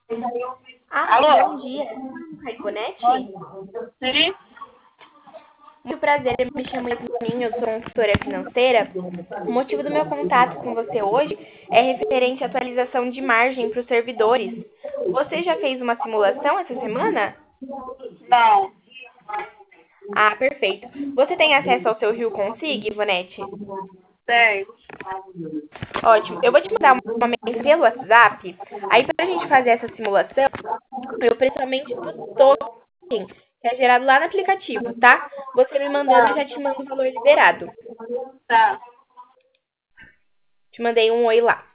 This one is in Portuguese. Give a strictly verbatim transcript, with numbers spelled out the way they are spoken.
Ah, bom Alô? dia. Raibonete? Sim? Muito prazer, eu me chamo Yasmin, eu sou consultora financeira. O motivo do meu contato com você hoje é referente à atualização de margem para os servidores. Você já fez uma simulação essa semana? Não. Ah, perfeito. Você tem acesso ao seu Rio Consig, Ivonete? Tem. Ótimo. Eu vou te mandar uma mensagem pelo WhatsApp. Aí, para a gente fazer essa simulação, eu preciso somente do token, que é gerado lá no aplicativo, tá? Você me mandando, eu Tá. já te mando o valor liberado. Tá. Te mandei um oi lá.